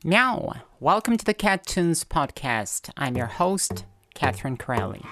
Meow! Welcome to the Cat Tunes podcast. I'm your host, Catherine Crowley.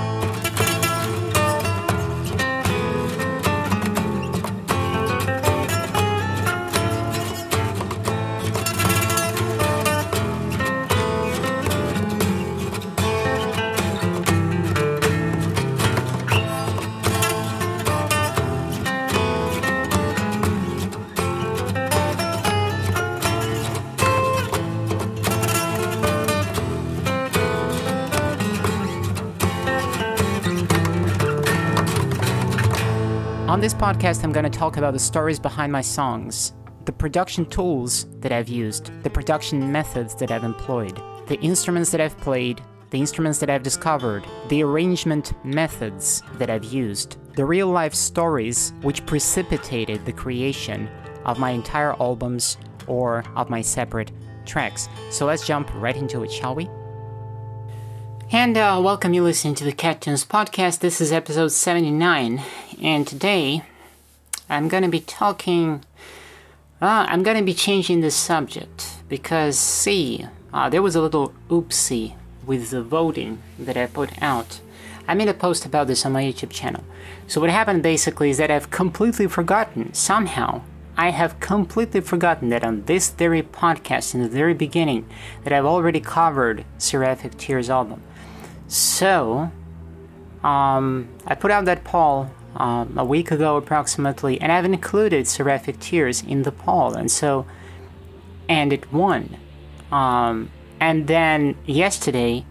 On this podcast, I'm going to talk about the stories behind my songs, the production tools that I've used, the production methods that I've employed, the instruments that I've played, the instruments that I've discovered, the arrangement methods that I've used, the real-life stories which precipitated the creation of my entire albums or of my separate tracks. So let's jump right into it, shall we? And welcome you listening to the Cat Tunes podcast. This is episode 79, and today I'm going to be changing the subject because, there was a little oopsie with the voting that I put out. I made a post about this on my YouTube channel. So what happened basically is that I've completely forgotten, I have completely forgotten that on this very podcast, in the very beginning, that I've already covered Seraphic Tears album. So, I put out that poll a week ago approximately, and I've included Seraphic Tears in the poll, and it won. And then yesterday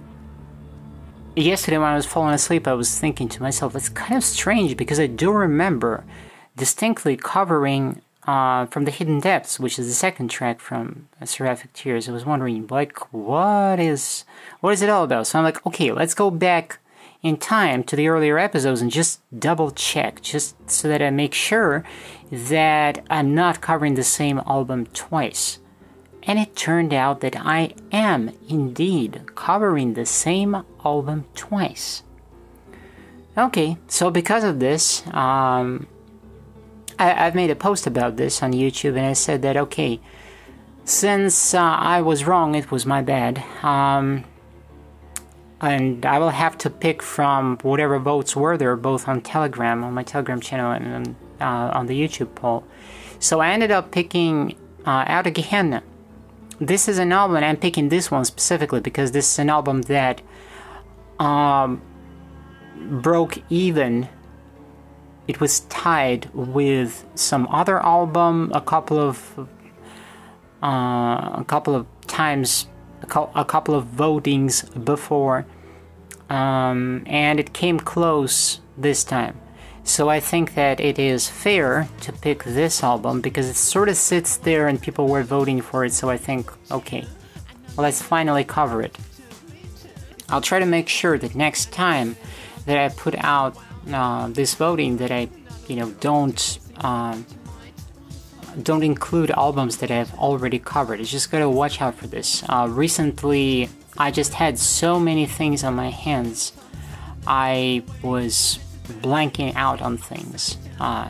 when I was falling asleep, I was thinking to myself, it's kind of strange because I do remember distinctly covering from the Hidden Depths, which is the second track from Seraphic Tears. I was wondering, what is it all about? So I'm like, okay, let's go back in time to the earlier episodes and just double check, just so that I make sure that I'm not covering the same album twice. And it turned out that I am indeed covering the same album twice. Okay, so because of this, I've made a post about this on YouTube, and I said that, okay, since I was wrong, it was my bad, and I will have to pick from whatever votes were there, both on Telegram, on my Telegram channel, and on the YouTube poll. So I ended up picking Out of Gehenna. This is an album, and I'm picking this one specifically because this is an album that broke even. It was tied with some other album a couple of times, a couple of votings before, and it came close this time. So I think that it is fair to pick this album because it sort of sits there and people were voting for it. So I think, okay, let's finally cover it. I'll try to make sure that next time that I put out this voting that I, don't include albums that I've already covered. It's just gotta watch out for this. Recently, I just had so many things on my hands. I was blanking out on things,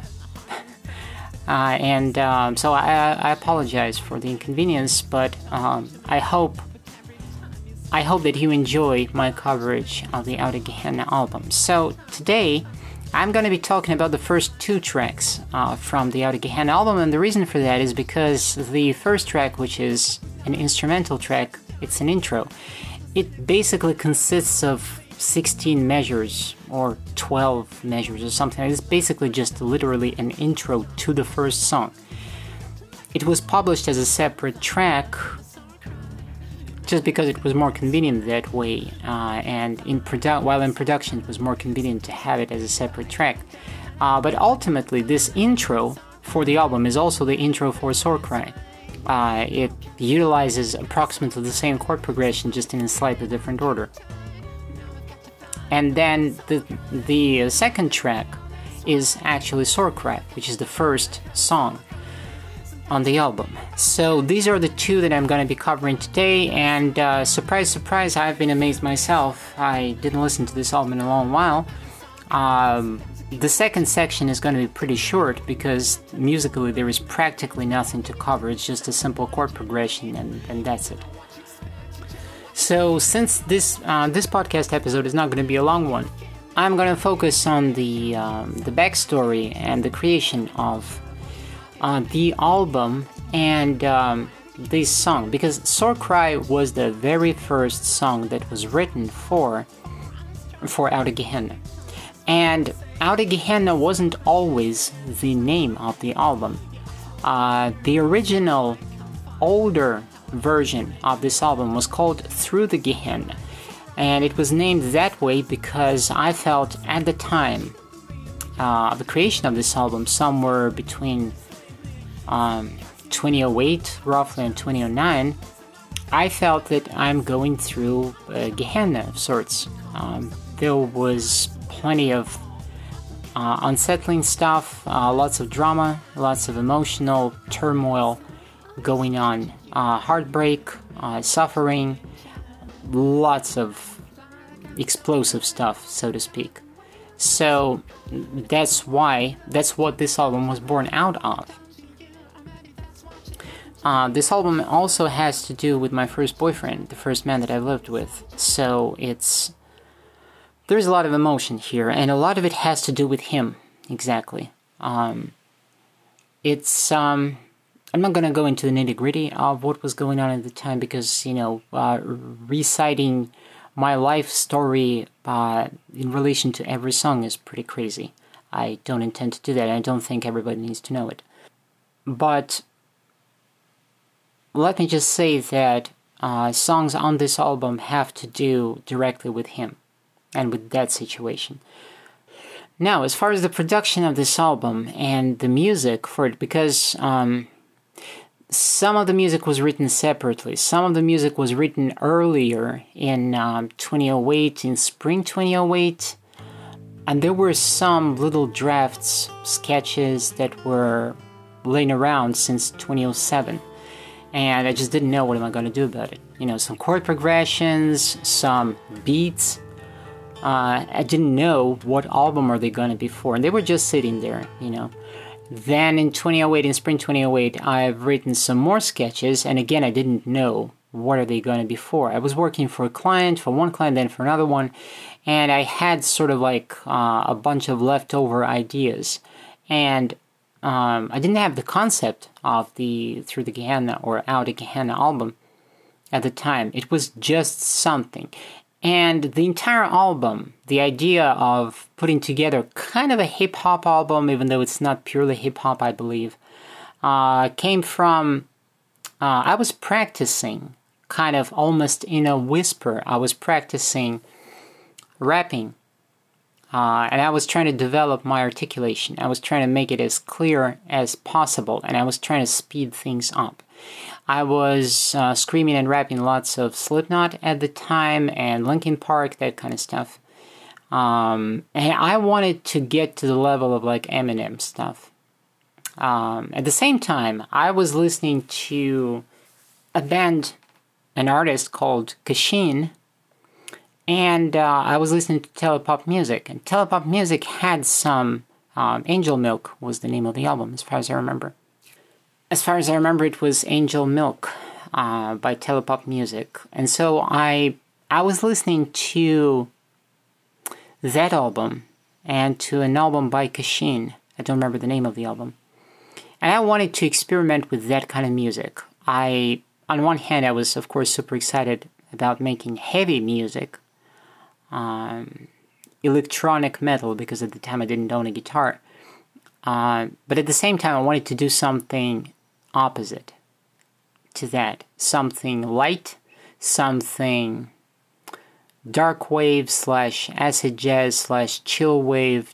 so I apologize for the inconvenience. But I hope that you enjoy my coverage of the Out of Gehenna album. So today, I'm going to be talking about the first two tracks from the Out of Gehenna album, and the reason for that is because the first track, which is an instrumental track, it's an intro. It basically consists of 16 measures or 12 measures or something. It's basically just literally an intro to the first song. It was published as a separate track just because it was more convenient that way, and while in production it was more convenient to have it as a separate track. But ultimately, this intro for the album is also the intro for Sorcry. It utilizes approximately the same chord progression, just in a slightly different order. And then the second track is actually Sorcry, which is the first song on the album. So these are the two that I'm going to be covering today, and surprise, surprise, I've been amazed myself. I didn't listen to this album in a long while, The second section is going to be pretty short because musically there is practically nothing to cover. It's just a simple chord progression and that's it. So since this podcast episode is not going to be a long one, I'm going to focus on the backstory and the creation of the album and this song, because Sore Cry was the very first song that was written for Oude Gehenna. And Oude Gehenna wasn't always the name of the album. The original, older version of this album was called Through the Gehenna. And it was named that way because I felt at the time of the creation of this album, somewhere between 2008 roughly and 2009, I felt that I'm going through a Gehenna of sorts. There was plenty of unsettling stuff, lots of drama, lots of emotional turmoil going on, heartbreak, suffering, lots of explosive stuff, so to speak. So that's what this album was born out of. This album also has to do with my first boyfriend, the first man that I lived with. So there's a lot of emotion here, and a lot of it has to do with him, exactly. I'm not going to go into the nitty-gritty of what was going on at the time because, reciting my life story in relation to every song is pretty crazy. I don't intend to do that. I don't think everybody needs to know it. But let me just say that songs on this album have to do directly with him and with that situation. Now, as far as the production of this album and the music for it, because some of the music was written separately. Some of the music was written earlier in 2008, in spring 2008. And there were some little drafts, sketches that were laying around since 2007. And I just didn't know what am I going to do about it. Some chord progressions, some beats. I didn't know what album are they going to be for. And they were just sitting there, Then in 2008, in spring 2008, I've written some more sketches, and again, I didn't know what are they going to be for. I was working for one client, then for another one, and I had sort of like a bunch of leftover ideas, and I didn't have the concept of the Through the Gehenna or Oude Gehenna album at the time. It was just something. And the entire album, the idea of putting together kind of a hip-hop album, even though it's not purely hip-hop, I believe, came from, I was practicing, kind of almost in a whisper. I was practicing rapping, and I was trying to develop my articulation. I was trying to make it as clear as possible, and I was trying to speed things up. I was screaming and rapping lots of Slipknot at the time and Linkin Park, that kind of stuff. And I wanted to get to the level of like Eminem stuff. At the same time, I was listening to an artist called Kashin, and I was listening to Telepop Music. And Telepop Music had some, Angel Milk was the name of the album, as far as I remember. As far as I remember, it was Angel Milk by Telepop Music. And so I was listening to that album and to an album by Kashin. I don't remember the name of the album. And I wanted to experiment with that kind of music. On one hand, I was, of course, super excited about making heavy music, electronic metal, because at the time I didn't own a guitar. But at the same time, I wanted to do something opposite to that. Something light, something dark wave / acid jazz / chill wave,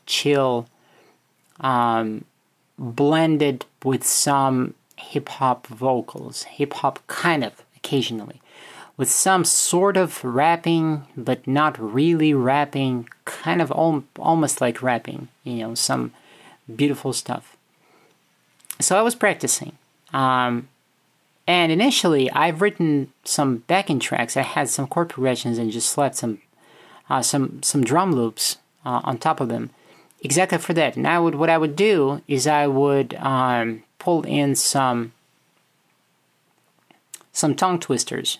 blended with some hip-hop vocals, hip-hop kind of occasionally, with some sort of rapping, but not really rapping, kind of almost like rapping, some beautiful stuff. So I was practicing. And initially, I've written some backing tracks. I had some chord progressions and just slapped some drum loops on top of them, exactly for that. And what I would do is I would pull in some tongue twisters,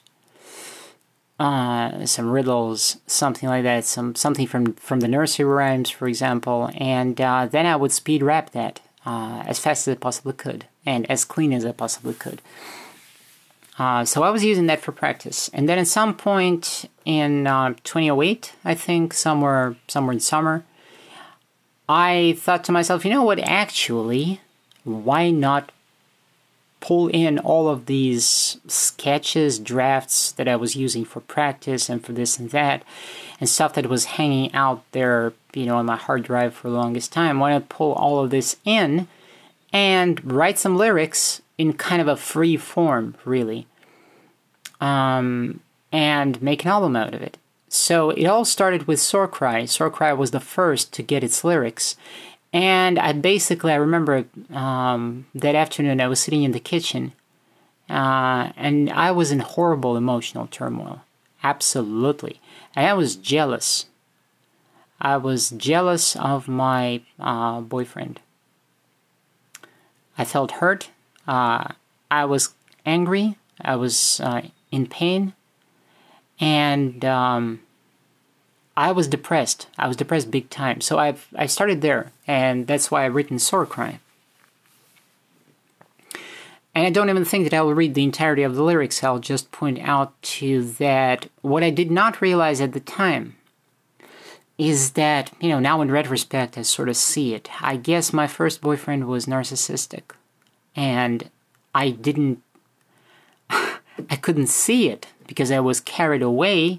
some riddles, something like that, something from the nursery rhymes, for example, and then I would speed rap that as fast as I possibly could and as clean as I possibly could. So I was using that for practice, and then at some point in 2008, I think, somewhere in summer, I thought to myself, you know what? Actually, why not pull in all of these sketches, drafts that I was using for practice and for this and that, and stuff that was hanging out there, on my hard drive for the longest time. Why not pull all of this in and write some lyrics in kind of a free form, really, and make an album out of it? So it all started with Sore Cry. Sore Cry was the first to get its lyrics. And I remember that afternoon I was sitting in the kitchen and I was in horrible emotional turmoil. Absolutely. And I was jealous. I was jealous of my boyfriend. I felt hurt. I was angry. I was in pain. And I was depressed. I was depressed big time. So I started there, and that's why I've written Sore Cry. And I don't even think that I will read the entirety of the lyrics. I'll just point out to that what I did not realize at the time is that, now in retrospect, I sort of see it. I guess my first boyfriend was narcissistic, and I couldn't see it because I was carried away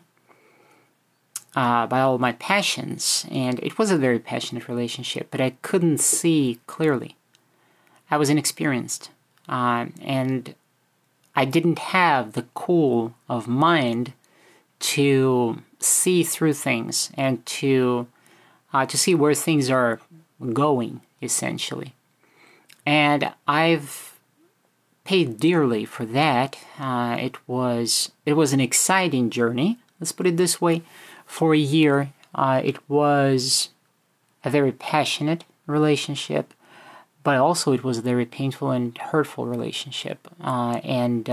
by all my passions, and it was a very passionate relationship, but I couldn't see clearly. I was inexperienced, and I didn't have the cool of mind to see through things and to see where things are going, essentially. And I've paid dearly for that. It was an exciting journey, let's put it this way. For a year, it was a very passionate relationship, but also it was a very painful and hurtful relationship. And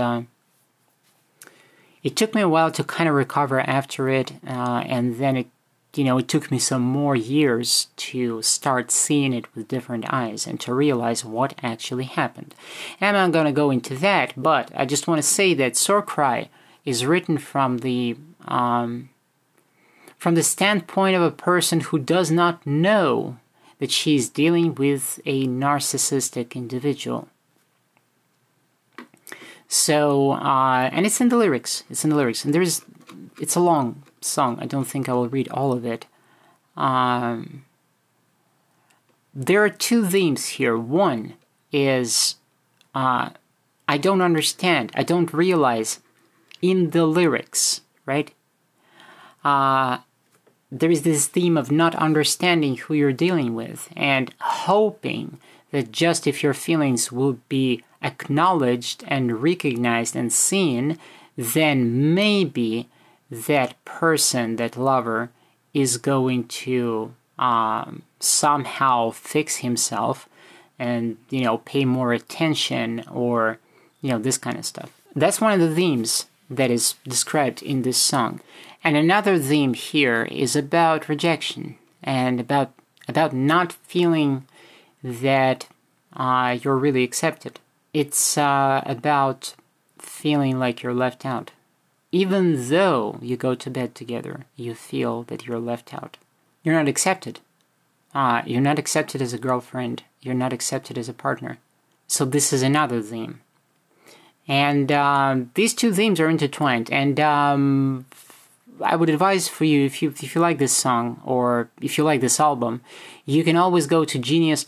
it took me a while to kind of recover after it, and then it took me some more years to start seeing it with different eyes and to realize what actually happened. And I'm not going to go into that, but I just want to say that Sore Cry is written from the standpoint of a person who does not know that she's dealing with a narcissistic individual. So, and it's in the lyrics. And it's a long song. I don't think I will read all of it. There are two themes here. One is, I don't understand. I don't realize in the lyrics, right? There is this theme of not understanding who you're dealing with and hoping that just if your feelings will be acknowledged and recognized and seen, then maybe that person, that lover, is going to somehow fix himself and, pay more attention or, this kind of stuff. That's one of the themes that is described in this song. And another theme here is about rejection and about not feeling that you're really accepted. It's about feeling like you're left out. Even though you go to bed together, you feel that you're left out. You're not accepted. You're not accepted as a girlfriend. You're not accepted as a partner. So this is another theme. And these two themes are intertwined. And I would advise for you, if you like this song or if you like this album, you can always go to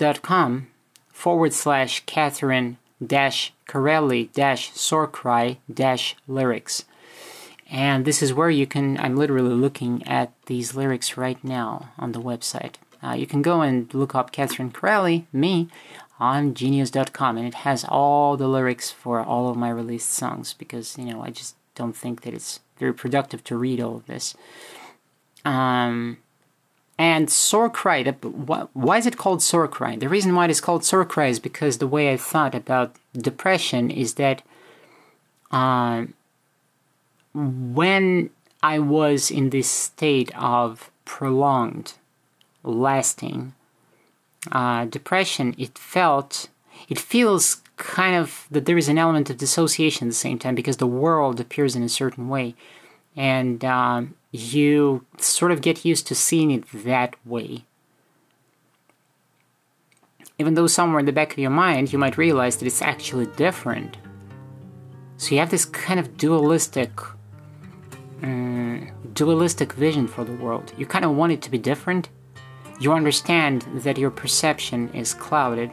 genius.com/Catherine-Corelli-Sorecry-lyrics. And this is where you can, I'm literally looking at these lyrics right now on the website. You can go and look up Catherine Corelli, me, on genius.com, and it has all the lyrics for all of my released songs because, I just don't think that it's very productive to read all of this. And Sore Cry, why is it called Sore Cry? The reason why it is called Sore Cry is because the way I thought about depression is that when I was in this state of prolonged, lasting depression, it feels kind of that there is an element of dissociation at the same time, because the world appears in a certain way, and you sort of get used to seeing it that way. Even though somewhere in the back of your mind you might realize that it's actually different. So you have this kind of dualistic vision for the world. You kind of want it to be different. You understand that your perception is clouded.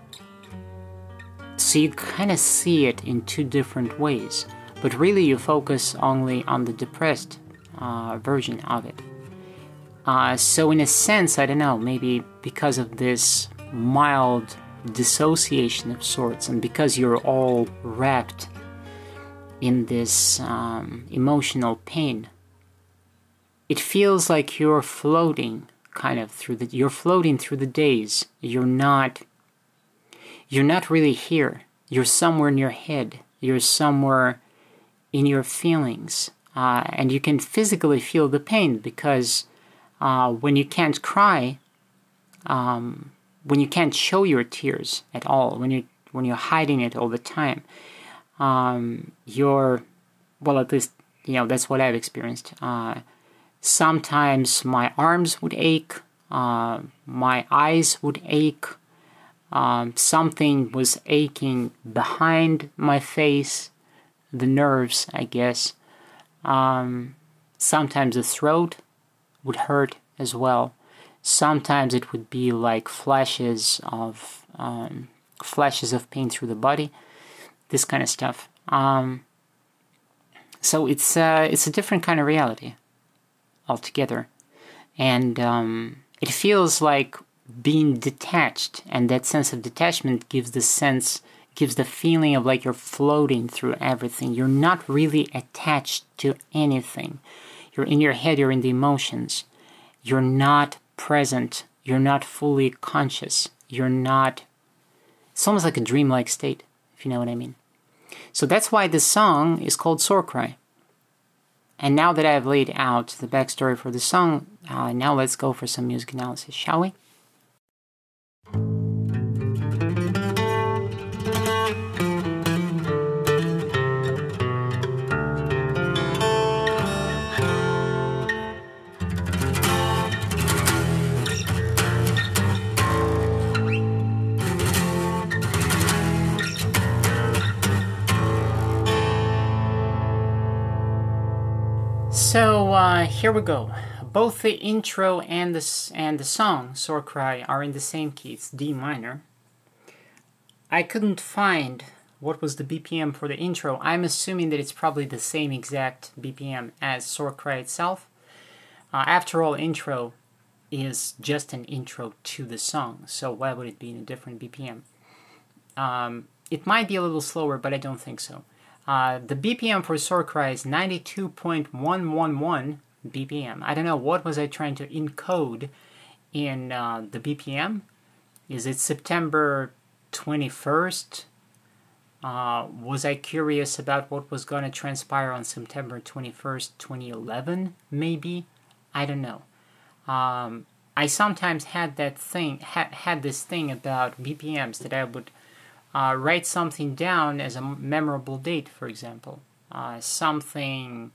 So you kind of see it in two different ways. But really you focus only on the depressed version of it. So in a sense, I don't know, maybe because of this mild dissociation of sorts, and because you're all wrapped in this emotional pain, it feels like you're floating kind of through the days. You're not really here. You're somewhere in your head. You're somewhere in your feelings. And you can physically feel the pain, because when you can't cry, when you can't show your tears at all, when you're hiding it all the time, well, at least, that's what I've experienced. Sometimes my arms would ache, my eyes would ache, something was aching behind my face, the nerves, I guess. Sometimes the throat would hurt as well. Sometimes it would be like flashes of pain through the body, this kind of stuff. So it's a different kind of reality altogether, and it feels like being detached, and that sense of detachment gives the feeling of like you're floating through everything. You're not really attached to anything. You're in your head, you're in the emotions. You're not present. You're not fully conscious. It's almost like a dreamlike state, if you know what I mean. So that's why this song is called Sore Cry. And now that I've laid out the backstory for the song, now let's go for some music analysis, shall we? So here we go. Both the intro and the song Sore Cry are in the same key. It's D minor. I couldn't find what was the BPM for the intro. I'm assuming that it's probably the same exact BPM as Sore Cry itself. After all, intro is just an intro to the song, so why would it be in a different BPM? It might be a little slower, but I don't think so. The BPM for Sore Cry is 92.111 BPM. I don't know, what was I trying to encode in the BPM? Is it September 21st? Was I curious about what was going to transpire on September 21st, 2011, maybe? I don't know. I sometimes had this thing about BPMs, that I would write something down as a memorable date, for example. Something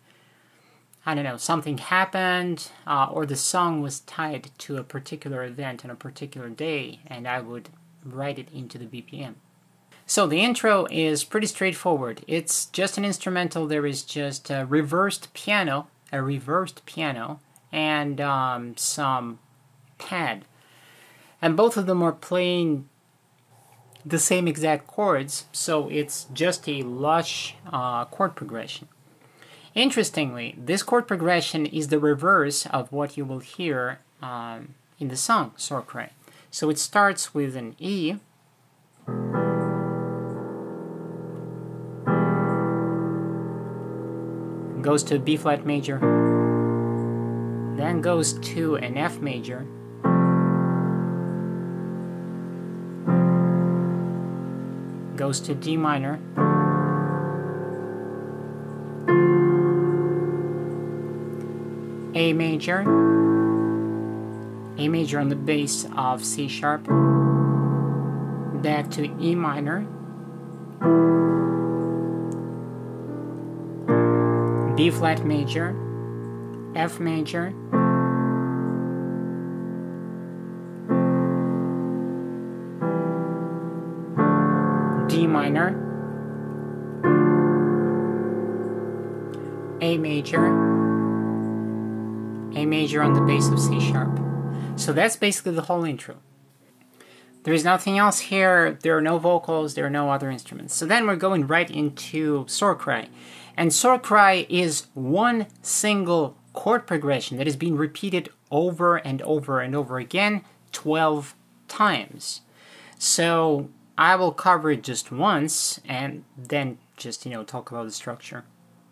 happened, or the song was tied to a particular event on a particular day, and I would write it into the BPM. So the intro is pretty straightforward. It's just an instrumental. There is just a reversed piano, and some pad. And both of them are playing the same exact chords, so it's just a lush chord progression. Interestingly, this chord progression is the reverse of what you will hear in the song Sore Cry. So it starts with an E, goes to a B flat major, then goes to an F major, goes to D minor, A major on the bass of C sharp, back to E minor, B flat major, F major, D minor, A major on the bass of C sharp. So that's basically the whole intro. There is nothing else here, there are no vocals, there are no other instruments. So then we're going right into Soar Cry. And Soar Cry is one single chord progression that is being repeated over and over and over again 12 times. So I will cover it just once and then just, talk about the structure.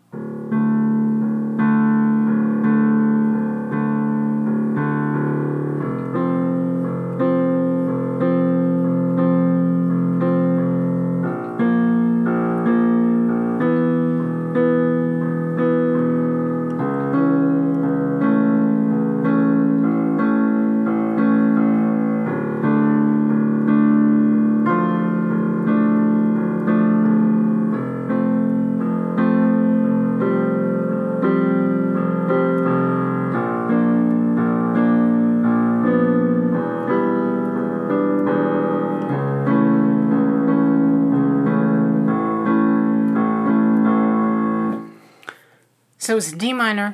So it's D minor,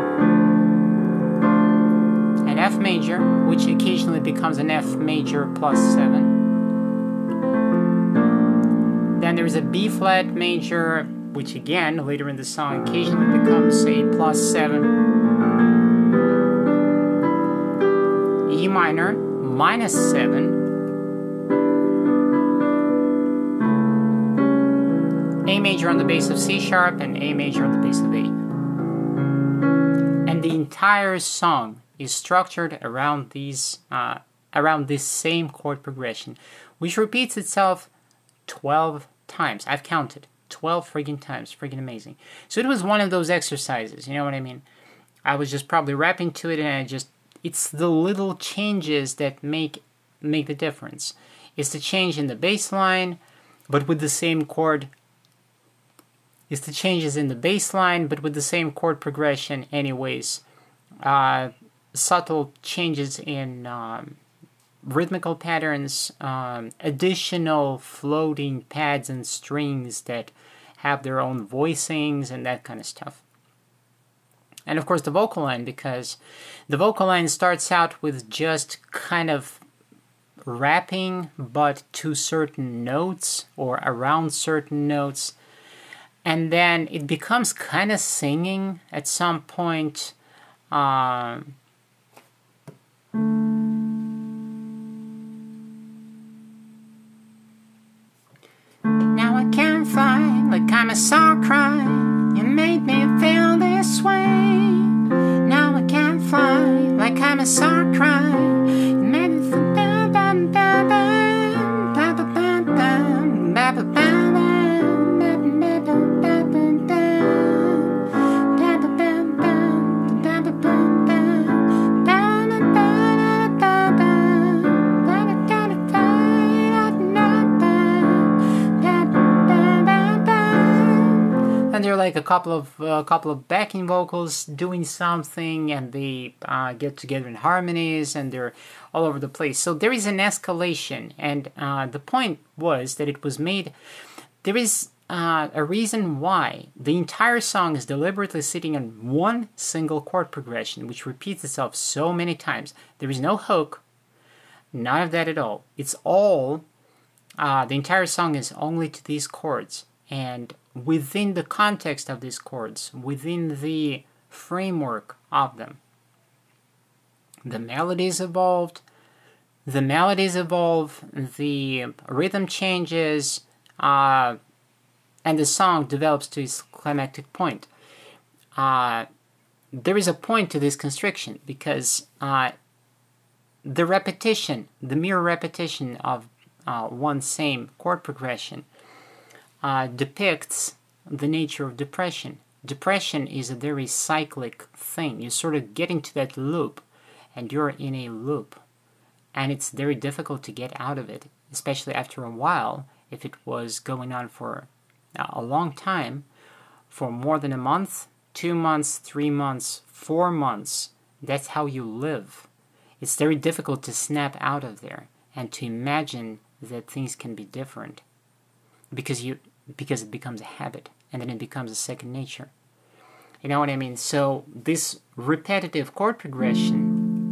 an F major, which occasionally becomes an F major plus 7. Then there's a B flat major, which again, later in the song, occasionally becomes a plus 7. E minor, minus 7. A major on the bass of C sharp, and A major on the bass of A. And the entire song is structured around this same chord progression, which repeats itself 12 times. I've counted 12 friggin' times. Friggin' amazing. So it was one of those exercises, you know what I mean? I was just probably rapping to it, and it's the little changes that make the difference. It's the change in the bass line, but with the same chord. It's the changes in the bass line, but with the same chord progression anyways. Subtle changes in rhythmical patterns, additional floating pads and strings that have their own voicings and that kind of stuff. And of course the vocal line, because the vocal line starts out with just kind of rapping, but to certain notes or around certain notes. And then it becomes kind of singing at some point. Now I can't fly like I'm a soar cry. You made me feel this way. Now I can't fly like I'm a soar cry. You made me feel bam bam bam bam bam bam bam bam bam bam. And there are like a couple of backing vocals doing something, and they get together in harmonies, and they're all over the place. So there is an escalation, and the point was that it was made. There is a reason why the entire song is deliberately sitting on one single chord progression, which repeats itself so many times. There is no hook, none of that at all. It's all the entire song is only to these chords. And within the context of these chords, within the framework of them, the melodies evolve, the rhythm changes, and the song develops to its climactic point. The there is a point to this constriction, because the repetition, the mere repetition of one same chord progression depicts the nature of depression. Depression is a very cyclic thing. You sort of get into that loop, and you're in a loop. And it's very difficult to get out of it, especially after a while, if it was going on for a long time, for more than a month, 2 months, 3 months, 4 months. That's how you live. It's very difficult to snap out of there and to imagine that things can be different, because it becomes a habit, and then it becomes a second nature. You know what I mean? So this repetitive chord progression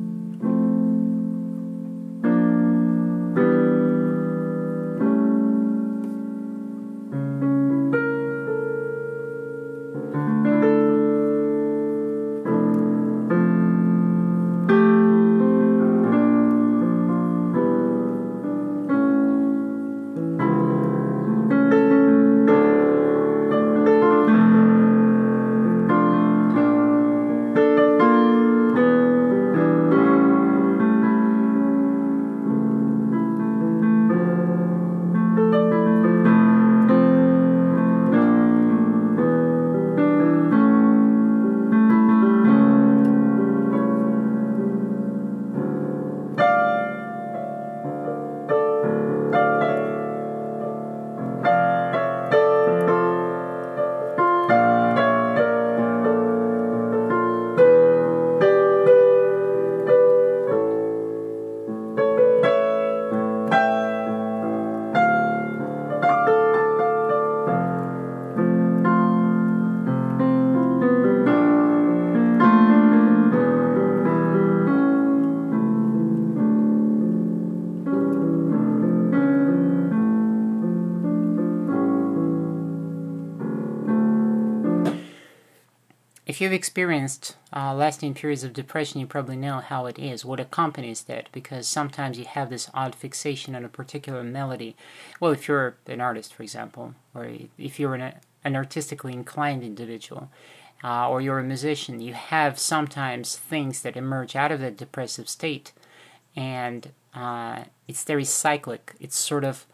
if you've experienced lasting periods of depression, you probably know how it is, what accompanies that, because sometimes you have this odd fixation on a particular melody. Well, if you're an artist, for example, or if you're an artistically inclined individual, or you're a musician, you have sometimes things that emerge out of that depressive state, and it's very cyclic. It's sort of,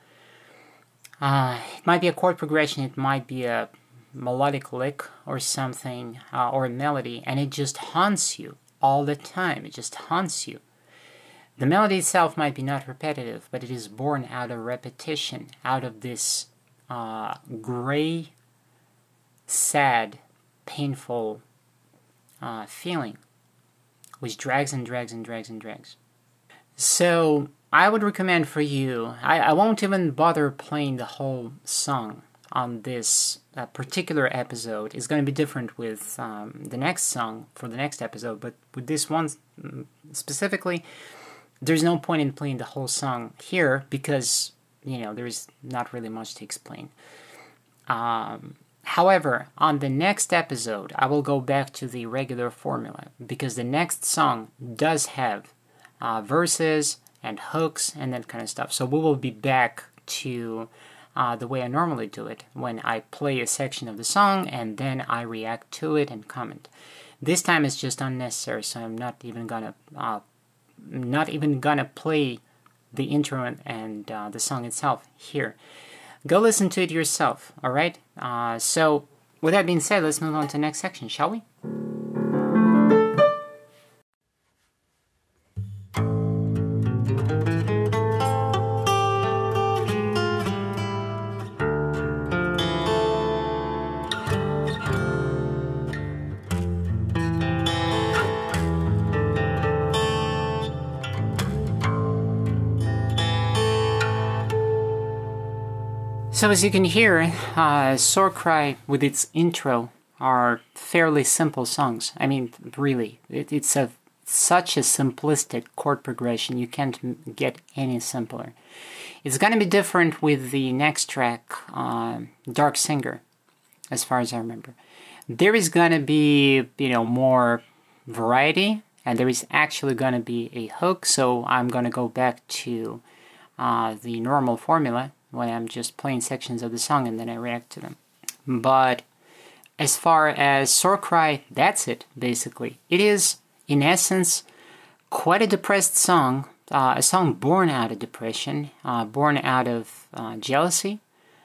it might be a chord progression, it might be a melodic lick or something, or a melody, and it just haunts you all the time. It just haunts you. The melody itself might be not repetitive, but it is born out of repetition, out of this gray, sad, painful feeling, which drags and drags and drags and drags. So I would recommend for you, I won't even bother playing the whole song on this particular episode. It's going to be different with the next song for the next episode, but with this one specifically, there's no point in playing the whole song here, because, you know, there's not really much to explain. However, on the next episode, I will go back to the regular formula, because the next song does have verses and hooks and that kind of stuff. So we will be back to the way I normally do it, when I play a section of the song and then I react to it and comment. This time it's just unnecessary, so I'm not even gonna play the intro and the song itself here. Go listen to it yourself, alright? So with that being said, let's move on to the next section, shall we? So as you can hear, Sore Cry with its intro are fairly simple songs. I mean, really, it's such a simplistic chord progression, you can't get any simpler. It's going to be different with the next track, Dark Singer, as far as I remember. There is going to be, more variety, and there is actually going to be a hook, so I'm going to go back to the normal formula, when I'm just playing sections of the song and then I react to them. But as far as Sore Cry, that's it, basically. It is, in essence, quite a depressed song, a song born out of depression, born out of jealousy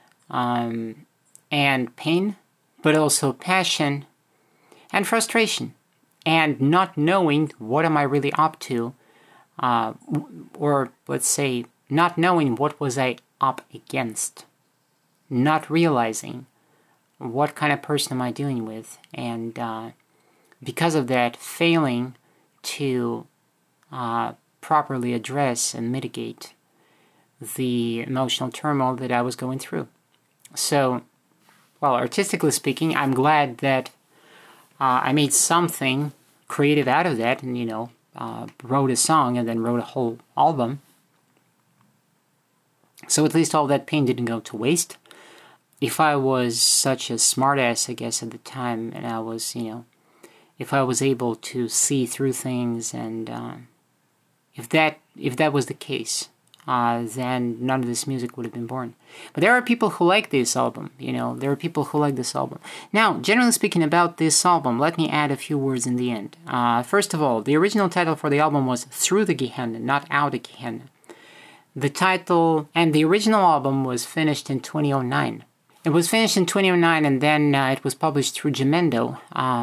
and pain, but also passion and frustration, and not knowing what am I really up to, or let's say, not knowing what was I up against, not realizing what kind of person am I dealing with, and because of that, failing to properly address and mitigate the emotional turmoil that I was going through. So, well, artistically speaking, I'm glad that I made something creative out of that, and wrote a song and then wrote a whole album. So at least all that pain didn't go to waste. If I was such a smartass, I guess, at the time, and I was, if I was able to see through things, and if that was the case, then none of this music would have been born. But there are people who like this album, there are people who like this album. Now, generally speaking about this album, let me add a few words in the end. First of all, the original title for the album was Through the Gehenna, not Out of Gehenna. The title and the original album was finished in 2009. It was finished in 2009, and then it was published through Jamendo,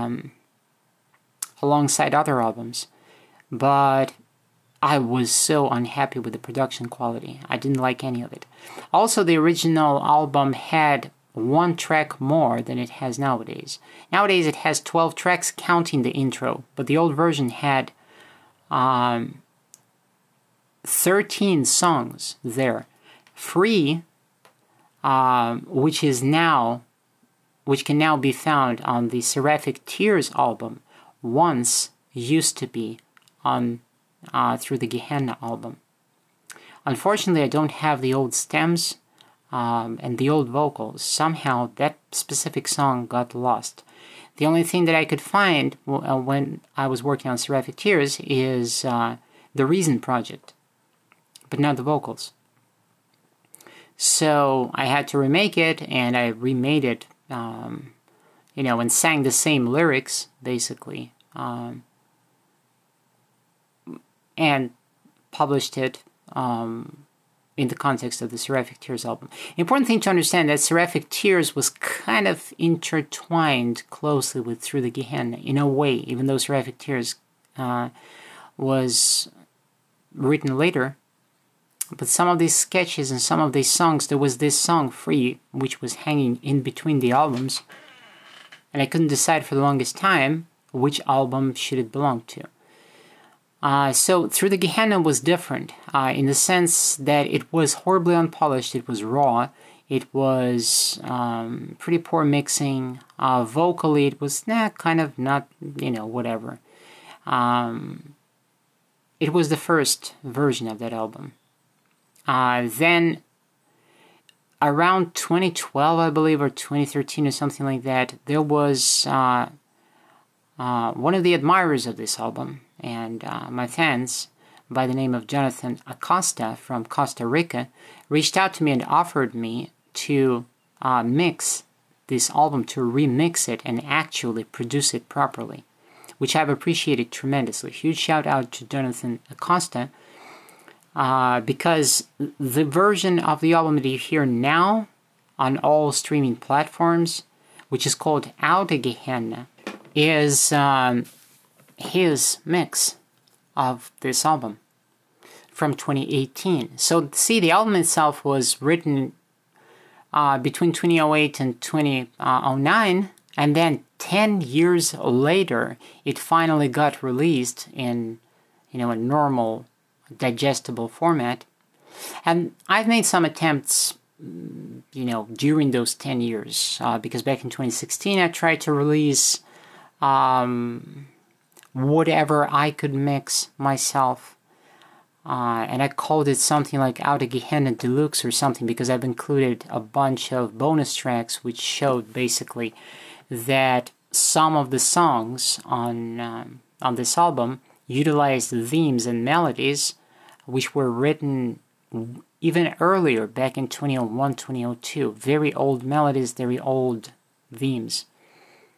alongside other albums. But I was so unhappy with the production quality. I didn't like any of it. Also, the original album had one track more than it has nowadays. Nowadays, it has 12 tracks counting the intro, but the old version had 13 songs there. Free, which can now be found on the Seraphic Tears album, once used to be on Through the Gehenna album. Unfortunately, I don't have the old stems and the old vocals. Somehow that specific song got lost. The only thing that I could find when I was working on Seraphic Tears is the Reason Project, but not the vocals. So I had to remake it, and I remade it, and sang the same lyrics, basically, and published it in the context of the Seraphic Tears album. Important thing to understand that Seraphic Tears was kind of intertwined closely with Through the Gehenna, in a way, even though Seraphic Tears was written later. But some of these sketches and some of these songs, there was this song, Free, which was hanging in between the albums, and I couldn't decide for the longest time which album should it belong to. So Through the Gehenna was different, in the sense that it was horribly unpolished, it was raw, it was pretty poor mixing, vocally it was kind of not, whatever. It was the first version of that album. Then around 2012, I believe, or 2013 or something like that, there was one of the admirers of this album, and my fans, by the name of Jonathan Acosta from Costa Rica, reached out to me and offered me to mix this album, to remix it and actually produce it properly, which I've appreciated tremendously. Huge shout out to Jonathan Acosta, because the version of the album that you hear now on all streaming platforms, which is called Out of Gehenna, is his mix of this album from 2018. So, see, the album itself was written between 2008 and 2009, and then 10 years later, it finally got released in, a normal, digestible format. And I've made some attempts, during those 10 years, because back in 2016, I tried to release whatever I could mix myself, and I called it something like Out of Gehenna Deluxe or something, because I've included a bunch of bonus tracks which showed basically that some of the songs on this album utilized themes and melodies which were written even earlier, back in 2001, 2002. Very old melodies, very old themes.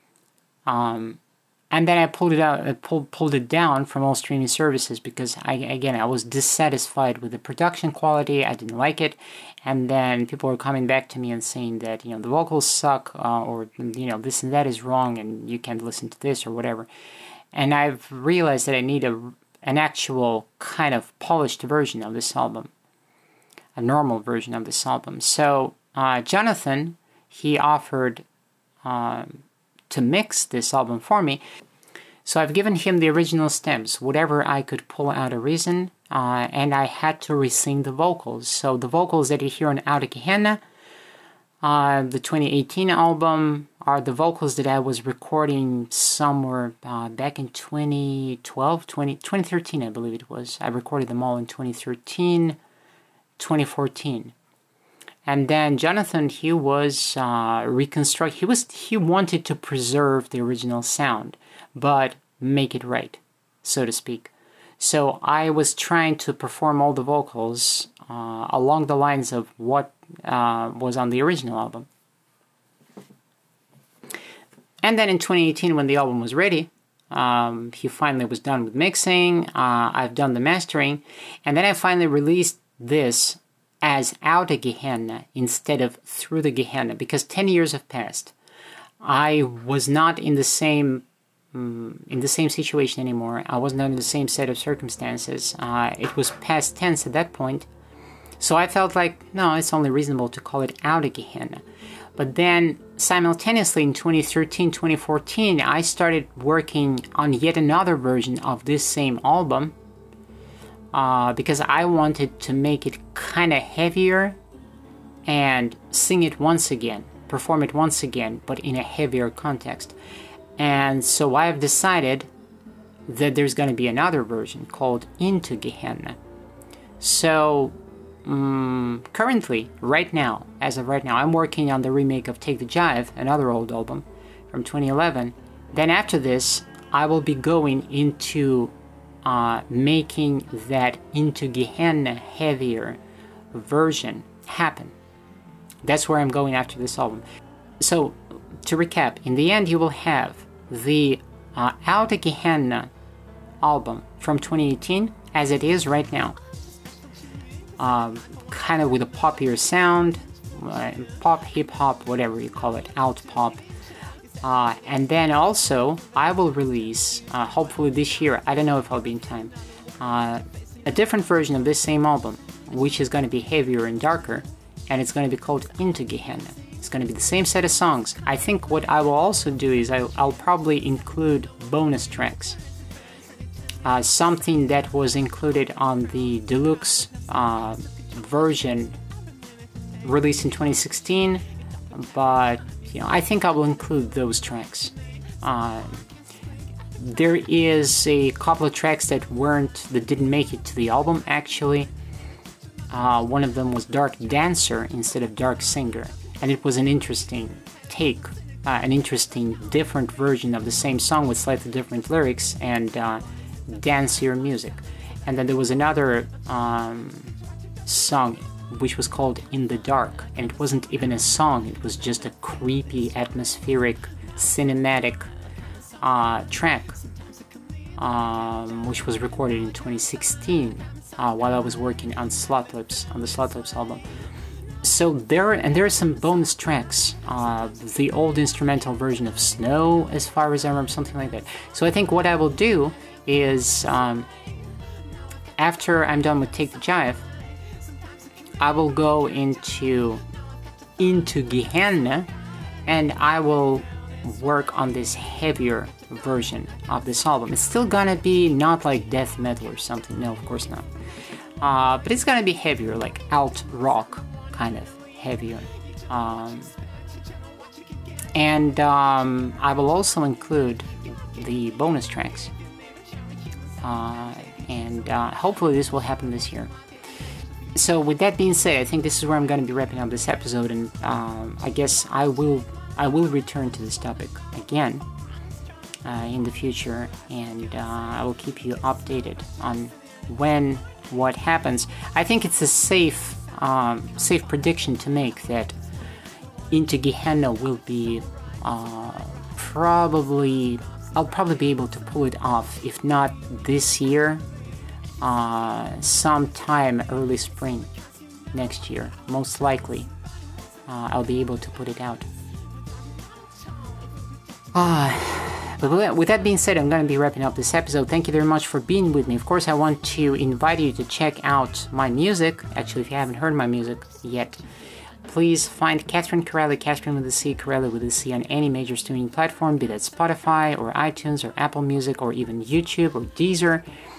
And then I pulled it out, pulled it down from all streaming services because I was dissatisfied with the production quality. I didn't like it, and then people were coming back to me and saying that the vocals suck, or this and that is wrong, and you can't listen to this or whatever. And I've realized that I need an actual kind of polished version of this album, a normal version of this album. So Jonathan, he offered to mix this album for me. So I've given him the original stems, whatever I could pull out of Reason, and I had to re-sing the vocals. So the vocals that you hear on Out of Gehenna, the 2018 album, are the vocals that I was recording somewhere back in 2013, I believe it was. I recorded them all in 2013, 2014. And then Jonathan, he was he wanted to preserve the original sound, but make it right, so to speak. So I was trying to perform all the vocals along the lines of what was on the original album. And then in 2018, when the album was ready, he finally was done with mixing, I've done the mastering, and then I finally released this as Out of Gehenna instead of Through the Gehenna, because 10 years have passed. I was not in the same situation anymore. I was not in the same set of circumstances. It was past tense at that point. So I felt like, no, it's only reasonable to call it Out of Gehenna. But then, simultaneously in 2013, 2014, I started working on yet another version of this same album, because I wanted to make it kind of heavier and sing it once again, perform it once again, but in a heavier context. And so I have decided that there's going to be another version called Into Gehenna. So currently, as of right now, I'm working on the remake of Take the Jive, another old album from 2011. Then after this, I will be going into making that Into Gehenna heavier version happen. That's where I'm going after this album. So, to recap, in the end you will have the Out of Gehenna album from 2018 as it is right now. Kind of with a poppier sound, pop, hip-hop, whatever you call it, out pop. And then also, I will release, hopefully this year, I don't know if I'll be in time, a different version of this same album, which is going to be heavier and darker, and it's going to be called Into Gehenna. It's going to be the same set of songs. I think what I will also do is I'll probably include bonus tracks. Something that was included on the deluxe version released in 2016, but I think I will include those tracks. There is a couple of tracks that didn't make it to the album actually. One of them was Dark Dancer instead of Dark Singer, and it was an interesting take, an interesting different version of the same song with slightly different lyrics and dancier music. And then there was another song which was called In the Dark, and it wasn't even a song, it was just a creepy, atmospheric, cinematic track, which was recorded in 2016 while I was working on the Slotlips album. So there are some bonus tracks, the old instrumental version of Snow, as far as I remember, something like that. So I think what I will do is, after I'm done with Take the Jive, I will go into Gehenna, and I will work on this heavier version of this album. It's still gonna be not like death metal or something, no, of course not. But it's gonna be heavier, like alt rock kind of heavier. And I will also include the bonus tracks. And hopefully this will happen this year. So with that being said, I think this is where I'm going to be wrapping up this episode, and I guess I will return to this topic again in the future, and I will keep you updated on what happens. I think it's a safe prediction to make that Into Gehenna will be probably be able to pull it off. If not this year, sometime early spring next year, most likely. I'll be able to put it out. But with that being said, I'm going to be wrapping up this episode. Thank you very much for being with me. Of course, I want to invite you to check out my music. Actually, if you haven't heard my music yet, please find Catherine Corelli, Catherine with a C, Corelli with a C, on any major streaming platform, be that Spotify or iTunes or Apple Music or even YouTube or Deezer.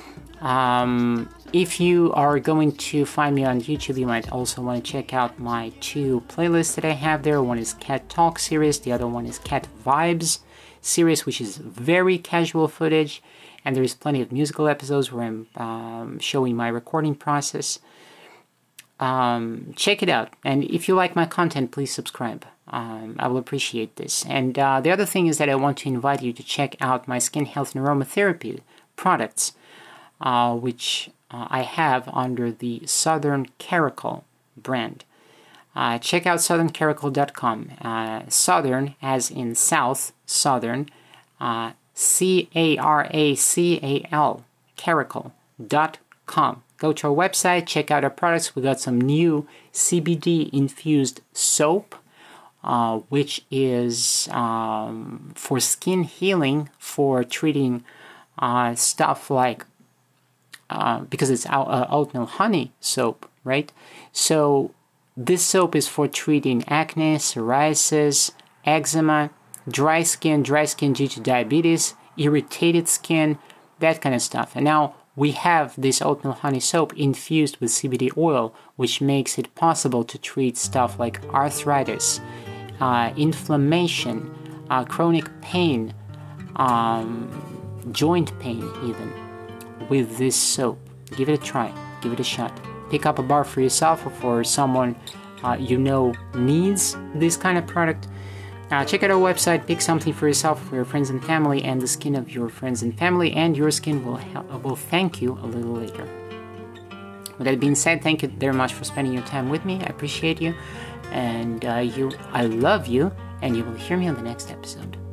If you are going to find me on YouTube, you might also want to check out my 2 playlists that I have there. One is Cat Talk series, the other one is Cat Vibes series, which is very casual footage, and there is plenty of musical episodes where I'm showing my recording process. Check it out, and if you like my content, please subscribe. I will appreciate this. And the other thing is that I want to invite you to check out my skin health and aromatherapy products, which I have under the Southern Caracal brand. Check out southernCaracal.com. Southern, as in South, Southern, C-A-R-A-C-A-L, Caracal.com. Go to our website, check out our products. We got some new CBD-infused soap, which is for skin healing, for treating stuff like, because it's oatmeal honey soap, right? So this soap is for treating acne, psoriasis, eczema, dry skin due to diabetes, irritated skin, that kind of stuff. And now we have this oatmeal honey soap infused with CBD oil, which makes it possible to treat stuff like arthritis, inflammation, chronic pain, joint pain even, with this soap. Give it a try, give it a shot. Pick up a bar for yourself or for someone you know needs this kind of product. Check out our website, pick something for yourself, for your friends and family, and the skin of your friends and family, and your skin will thank you a little later. With that being said, thank you very much for spending your time with me. I appreciate you, and I love you, and you will hear me on the next episode.